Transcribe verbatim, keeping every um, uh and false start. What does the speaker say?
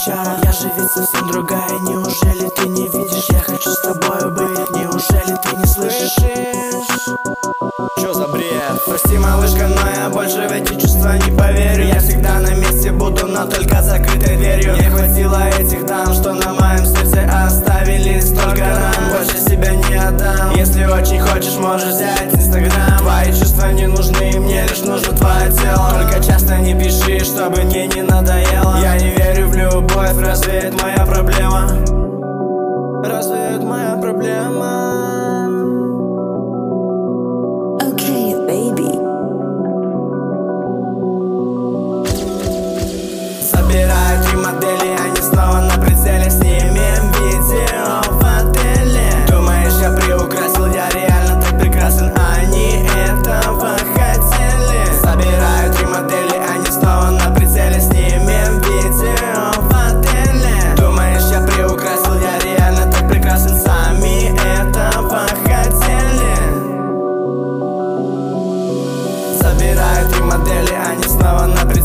чарах. Я же ведь совсем другая, неужели ты не видишь? Я хочу с тобою быть, неужели ты не слышишь? Чё за бред? Прости, малышка, но я больше в эти чувства не поверю. Я всегда на месте буду, но только закрытой дверью. Не хватило этих дам, что на моем сердце оставили столько ран. Больше себя не отдам. Если очень хочешь, можешь взять инстаграм. Твои чувства не нужны, мне лишь нужно твое тело. Только часто не пиши, чтобы мне не надоело. Я не верю в любовь, разве это моя проблема? Разве это моя проблема? Okay, baby. Собираю три модели, они снова на прицеле. Снимем видео в отеле. Думаешь, я приукрасил, я реально так прекрасен. Они этого хотели. Собираю три модели, они снова на прицеле. Снимем видео в отеле. Думаешь, я приукрасил, я реально так прекрасен. Сами этого хотели. Собираю три модели, они снова на прицеле.